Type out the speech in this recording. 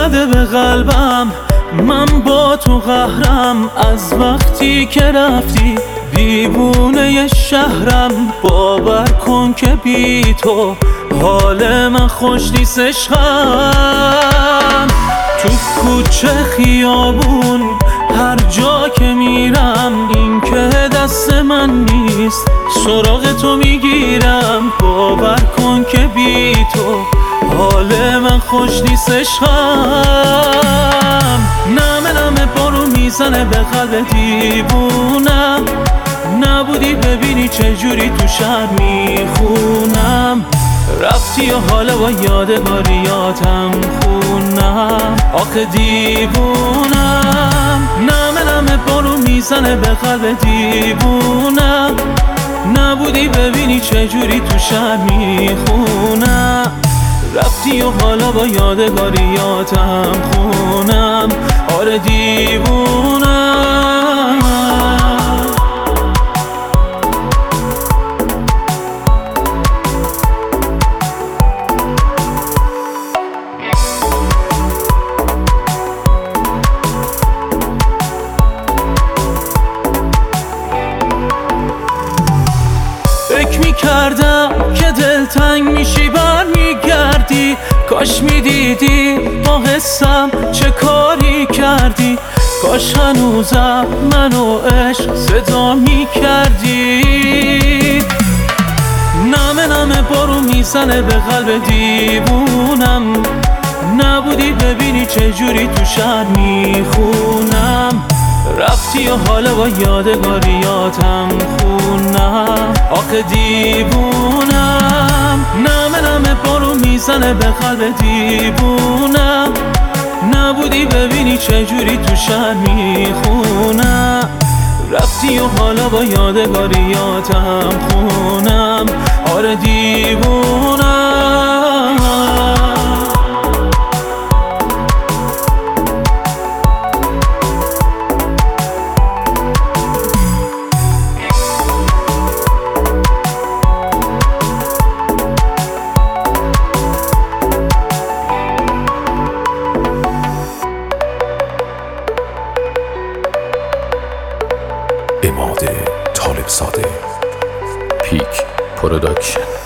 زده به قلبم، من با تو قهرم. از وقتی که رفتی دیوونه شهرم، باور کن که بی تو حال من خوش نیست عشقم. تو کوچه خیابون هر جا که میرم، این که دست من نیست سراغ تو میگیرم. باور کن که بی تو حال من خوش نیست عشقم. نمه نمه بارون میزنه به قلب دیوونم، نبودی ببینی چجوری تو شهر میخونم. رفتی و حالا با یادگاریاتم خونم. آخه دیوونم، نمه نمه بارون میزنه به قلب دیوونم، نبودی ببینی چجوری تو شهر میخونم. رفتی و حالا با یادگاریاتم خونم. آره دیوونم. فکر میکردم که دلتنگ میشی برمیگردی، کاش میدیدی با حسم چه کاری کردی. کاش هنوزم منو عشق صدا میکردی. نمه نمه بارون میزنه به قلب دیوونم، نبودی ببینی چجوری تو شهر میخونم. رفتی و حالا با یادگاریاتم خونم. آخه دیوونم، نمه نمه بارون میزنه به قلب دیوونم، نبودی ببینی چجوری تو شهر میخونم. رفتی و حالا با یادگاریاتم خونم. آره دیوونم. اماد طالب زاده، پیک پروداکشن.